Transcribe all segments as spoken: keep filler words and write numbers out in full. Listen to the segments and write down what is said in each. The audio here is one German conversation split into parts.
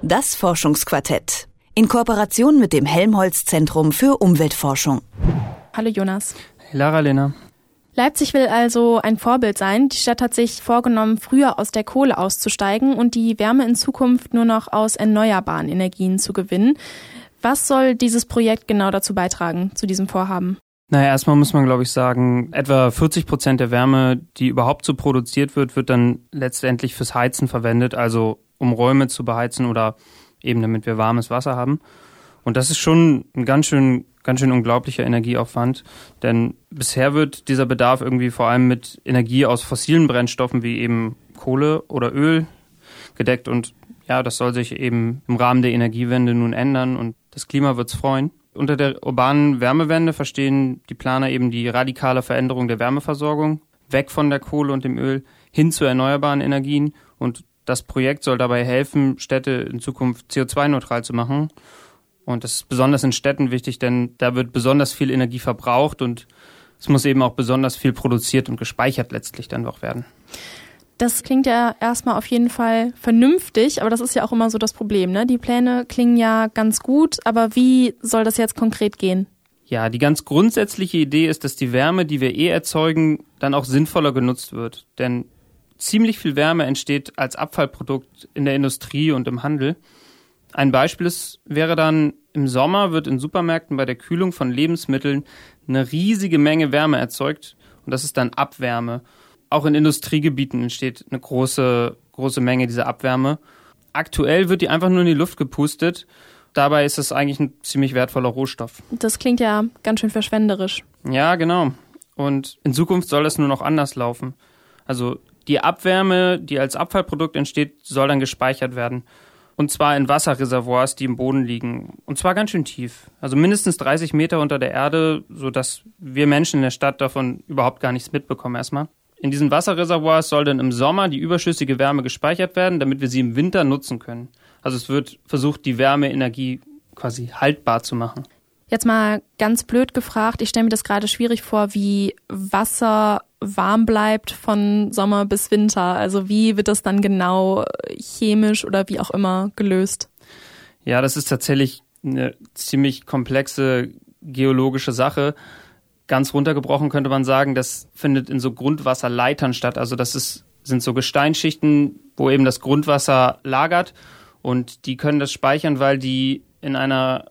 Das Forschungsquartett. In Kooperation mit dem Helmholtz-Zentrum für Umweltforschung. Hallo Jonas. Hey Lara, Lena. Leipzig will also ein Vorbild sein. Die Stadt hat sich vorgenommen, früher aus der Kohle auszusteigen und die Wärme in Zukunft nur noch aus erneuerbaren Energien zu gewinnen. Was soll dieses Projekt genau dazu beitragen, zu diesem Vorhaben? Naja, erstmal muss man, glaube ich, sagen, etwa vierzig Prozent der Wärme, die überhaupt so produziert wird, wird dann letztendlich fürs Heizen verwendet, also um Räume zu beheizen oder eben damit wir warmes Wasser haben. Und das ist schon ein ganz schön, ganz schön unglaublicher Energieaufwand, denn bisher wird dieser Bedarf irgendwie vor allem mit Energie aus fossilen Brennstoffen wie eben Kohle oder Öl gedeckt und ja, das soll sich eben im Rahmen der Energiewende nun ändern und das Klima wird's freuen. Unter der urbanen Wärmewende verstehen die Planer eben die radikale Veränderung der Wärmeversorgung, weg von der Kohle und dem Öl hin zu erneuerbaren Energien. Und das Projekt soll dabei helfen, Städte in Zukunft C O zwei neutral zu machen. Und das ist besonders in Städten wichtig, denn da wird besonders viel Energie verbraucht und es muss eben auch besonders viel produziert und gespeichert letztlich dann auch werden. Das klingt ja erstmal auf jeden Fall vernünftig, aber das ist ja auch immer so das Problem, ne? Die Pläne klingen ja ganz gut, aber wie soll das jetzt konkret gehen? Ja, die ganz grundsätzliche Idee ist, dass die Wärme, die wir eh erzeugen, dann auch sinnvoller genutzt wird. Denn ziemlich viel Wärme entsteht als Abfallprodukt in der Industrie und im Handel. Ein Beispiel ist, wäre dann, im Sommer wird in Supermärkten bei der Kühlung von Lebensmitteln eine riesige Menge Wärme erzeugt und das ist dann Abwärme. Auch in Industriegebieten entsteht eine große, große Menge dieser Abwärme. Aktuell wird die einfach nur in die Luft gepustet. Dabei ist es eigentlich ein ziemlich wertvoller Rohstoff. Das klingt ja ganz schön verschwenderisch. Ja, genau. Und in Zukunft soll das nur noch anders laufen. Also die Abwärme, die als Abfallprodukt entsteht, soll dann gespeichert werden. Und zwar in Wasserreservoirs, die im Boden liegen. Und zwar ganz schön tief. Also mindestens dreißig Meter unter der Erde, sodass wir Menschen in der Stadt davon überhaupt gar nichts mitbekommen erstmal. In diesen Wasserreservoirs soll dann im Sommer die überschüssige Wärme gespeichert werden, damit wir sie im Winter nutzen können. Also es wird versucht, die Wärmeenergie quasi haltbar zu machen. Jetzt mal ganz blöd gefragt, ich stelle mir das gerade schwierig vor, wie Wasser warm bleibt von Sommer bis Winter. Also wie wird das dann genau chemisch oder wie auch immer gelöst? Ja, das ist tatsächlich eine ziemlich komplexe geologische Sache. Ganz runtergebrochen könnte man sagen, das findet in so Grundwasserleitern statt. Also das ist, sind so Gesteinsschichten, wo eben das Grundwasser lagert und die können das speichern, weil die in einer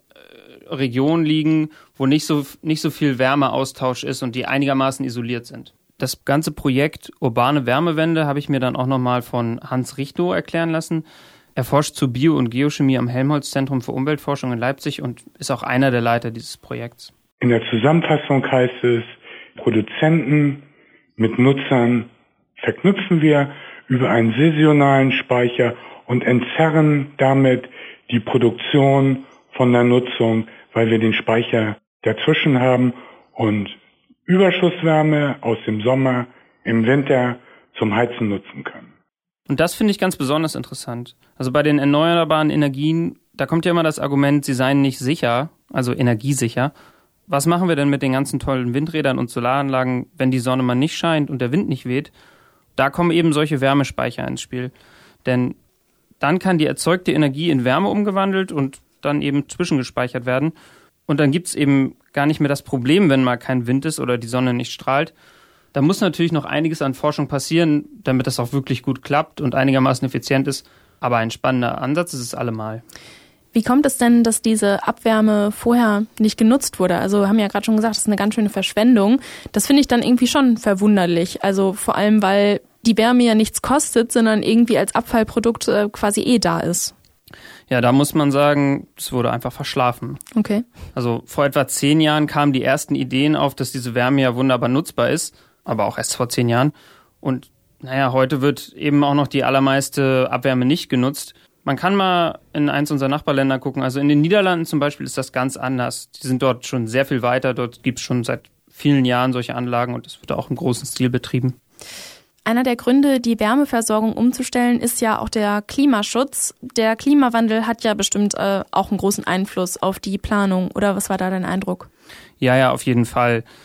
Region liegen, wo nicht so, nicht so viel Wärmeaustausch ist und die einigermaßen isoliert sind. Das ganze Projekt Urbane Wärmewende habe ich mir dann auch nochmal von Hans Richtow erklären lassen. Er forscht zu Bio- und Geochemie am Helmholtz-Zentrum für Umweltforschung in Leipzig und ist auch einer der Leiter dieses Projekts. In der Zusammenfassung heißt es, Produzenten mit Nutzern verknüpfen wir über einen saisonalen Speicher und entzerren damit die Produktion von der Nutzung, weil wir den Speicher dazwischen haben und Überschusswärme aus dem Sommer im Winter zum Heizen nutzen können. Und das finde ich ganz besonders interessant. Also bei den erneuerbaren Energien, da kommt ja immer das Argument, sie seien nicht sicher, also energiesicher. Was machen wir denn mit den ganzen tollen Windrädern und Solaranlagen, wenn die Sonne mal nicht scheint und der Wind nicht weht? Da kommen eben solche Wärmespeicher ins Spiel. Denn dann kann die erzeugte Energie in Wärme umgewandelt und dann eben zwischengespeichert werden. Und dann gibt's eben gar nicht mehr das Problem, wenn mal kein Wind ist oder die Sonne nicht strahlt. Da muss natürlich noch einiges an Forschung passieren, damit das auch wirklich gut klappt und einigermaßen effizient ist. Aber ein spannender Ansatz ist es allemal. Wie kommt es denn, dass diese Abwärme vorher nicht genutzt wurde? Also wir haben ja gerade schon gesagt, das ist eine ganz schöne Verschwendung. Das finde ich dann irgendwie schon verwunderlich. Also vor allem, weil die Wärme ja nichts kostet, sondern irgendwie als Abfallprodukt äh, quasi eh da ist. Ja, da muss man sagen, es wurde einfach verschlafen. Okay. Also vor etwa zehn Jahren kamen die ersten Ideen auf, dass diese Wärme ja wunderbar nutzbar ist, aber auch erst vor zehn Jahren. Und naja, heute wird eben auch noch die allermeiste Abwärme nicht genutzt. Man kann mal in eins unserer Nachbarländer gucken. Also in den Niederlanden zum Beispiel ist das ganz anders. Die sind dort schon sehr viel weiter. Dort gibt es schon seit vielen Jahren solche Anlagen und das wird auch im großen Stil betrieben. Einer der Gründe, die Wärmeversorgung umzustellen, ist ja auch der Klimaschutz. Der Klimawandel hat ja bestimmt äh, auch einen großen Einfluss auf die Planung. Oder was war da dein Eindruck? Ja, ja, auf jeden Fall.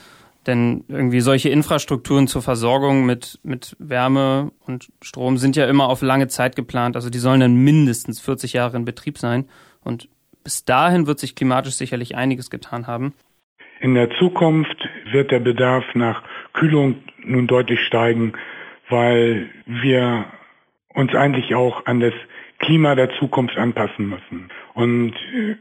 Denn irgendwie solche Infrastrukturen zur Versorgung mit, mit Wärme und Strom sind ja immer auf lange Zeit geplant. Also die sollen dann mindestens vierzig Jahre in Betrieb sein. Und bis dahin wird sich klimatisch sicherlich einiges getan haben. In der Zukunft wird der Bedarf nach Kühlung nun deutlich steigen, weil wir uns eigentlich auch an das Klima der Zukunft anpassen müssen. Und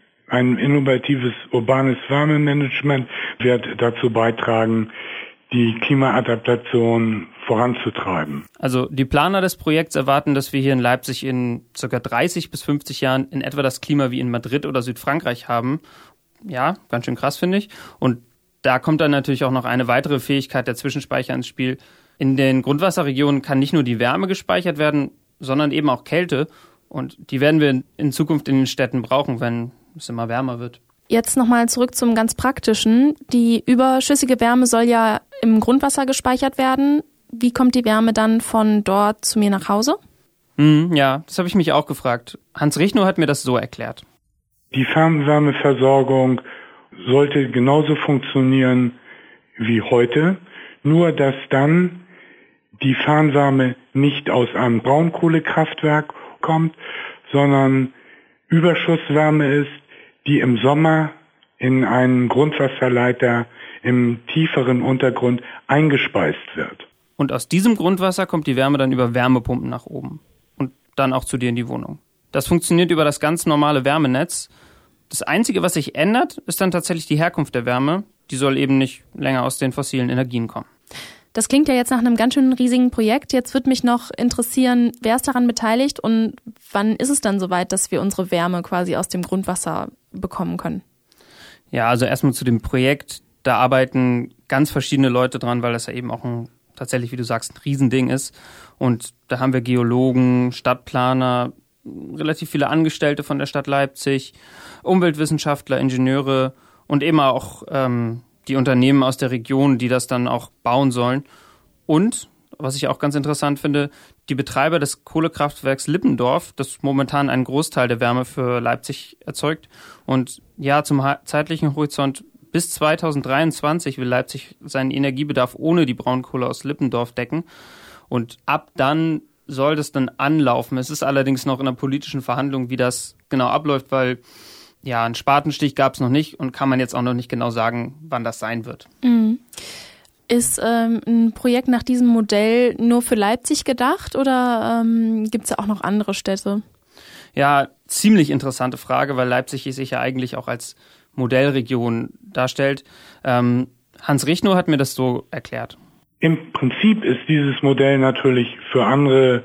ein innovatives urbanes Wärmemanagement wird dazu beitragen, die Klimaadaptation voranzutreiben. Also die Planer des Projekts erwarten, dass wir hier in Leipzig in ca. dreißig bis fünfzig Jahren in etwa das Klima wie in Madrid oder Südfrankreich haben. Ja, ganz schön krass, finde ich. Und da kommt dann natürlich auch noch eine weitere Fähigkeit der Zwischenspeicher ins Spiel. In den Grundwasserregionen kann nicht nur die Wärme gespeichert werden, sondern eben auch Kälte. Und die werden wir in Zukunft in den Städten brauchen, wenn es immer wärmer wird. Jetzt nochmal zurück zum ganz Praktischen. Die überschüssige Wärme soll ja im Grundwasser gespeichert werden. Wie kommt die Wärme dann von dort zu mir nach Hause? Hm, ja, das habe ich mich auch gefragt. Hans Richnow hat mir das so erklärt. Die Fernwärmeversorgung sollte genauso funktionieren wie heute, nur dass dann die Fernwärme nicht aus einem Braunkohlekraftwerk kommt, sondern Überschusswärme ist, die im Sommer in einen Grundwasserleiter im tieferen Untergrund eingespeist wird. Und aus diesem Grundwasser kommt die Wärme dann über Wärmepumpen nach oben und dann auch zu dir in die Wohnung. Das funktioniert über das ganz normale Wärmenetz. Das Einzige, was sich ändert, ist dann tatsächlich die Herkunft der Wärme. Die soll eben nicht länger aus den fossilen Energien kommen. Das klingt ja jetzt nach einem ganz schön riesigen Projekt. Jetzt würde mich noch interessieren, wer ist daran beteiligt und wann ist es dann soweit, dass wir unsere Wärme quasi aus dem Grundwasser bekommen können? Ja, also erstmal zu dem Projekt. Da arbeiten ganz verschiedene Leute dran, weil das ja eben auch ein, tatsächlich, wie du sagst, ein Riesending ist. Und da haben wir Geologen, Stadtplaner, relativ viele Angestellte von der Stadt Leipzig, Umweltwissenschaftler, Ingenieure und eben auch ähm, die Unternehmen aus der Region, die das dann auch bauen sollen. Und, was ich auch ganz interessant finde, die Betreiber des Kohlekraftwerks Lippendorf, das momentan einen Großteil der Wärme für Leipzig erzeugt. Und ja, zum zeitlichen Horizont bis zweitausenddreiundzwanzig will Leipzig seinen Energiebedarf ohne die Braunkohle aus Lippendorf decken. Und ab dann soll das dann anlaufen. Es ist allerdings noch in der politischen Verhandlung, wie das genau abläuft, weil ja, einen Spatenstich gab es noch nicht und kann man jetzt auch noch nicht genau sagen, wann das sein wird. Mhm. Ist ähm, ein Projekt nach diesem Modell nur für Leipzig gedacht oder ähm, gibt es ja auch noch andere Städte? Ja, ziemlich interessante Frage, weil Leipzig sich ja eigentlich auch als Modellregion darstellt. Ähm, Hans Richnow hat mir das so erklärt. Im Prinzip ist dieses Modell natürlich für andere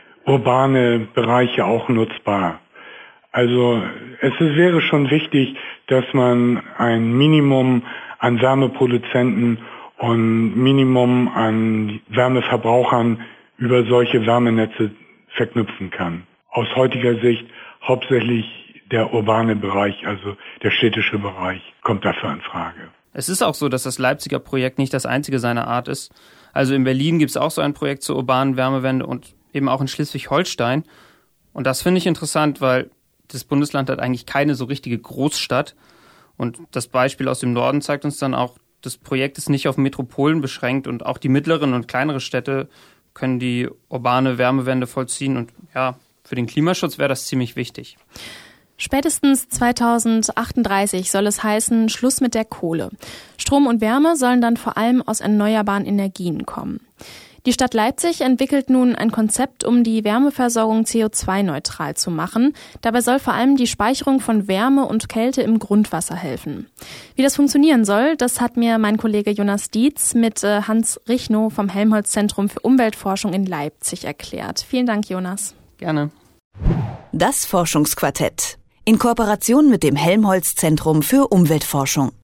urbane Bereiche auch nutzbar. Also es ist, wäre schon wichtig, dass man ein Minimum an Wärmeproduzenten und Minimum an Wärmeverbrauchern über solche Wärmenetze verknüpfen kann. Aus heutiger Sicht hauptsächlich der urbane Bereich, also der städtische Bereich, kommt dafür in Frage. Es ist auch so, dass das Leipziger Projekt nicht das einzige seiner Art ist. Also in Berlin gibt es auch so ein Projekt zur urbanen Wärmewende und eben auch in Schleswig-Holstein. Und das finde ich interessant, weil das Bundesland hat eigentlich keine so richtige Großstadt. Und das Beispiel aus dem Norden zeigt uns dann auch, das Projekt ist nicht auf Metropolen beschränkt und auch die mittleren und kleinere Städte können die urbane Wärmewende vollziehen. Und ja, für den Klimaschutz wäre das ziemlich wichtig. Spätestens zweitausendachtunddreißig soll es heißen, Schluss mit der Kohle. Strom und Wärme sollen dann vor allem aus erneuerbaren Energien kommen. Die Stadt Leipzig entwickelt nun ein Konzept, um die Wärmeversorgung C O zwei neutral zu machen. Dabei soll vor allem die Speicherung von Wärme und Kälte im Grundwasser helfen. Wie das funktionieren soll, das hat mir mein Kollege Jonas Dietz mit Hans Richnow vom Helmholtz-Zentrum für Umweltforschung in Leipzig erklärt. Vielen Dank, Jonas. Gerne. Das Forschungsquartett in Kooperation mit dem Helmholtz-Zentrum für Umweltforschung.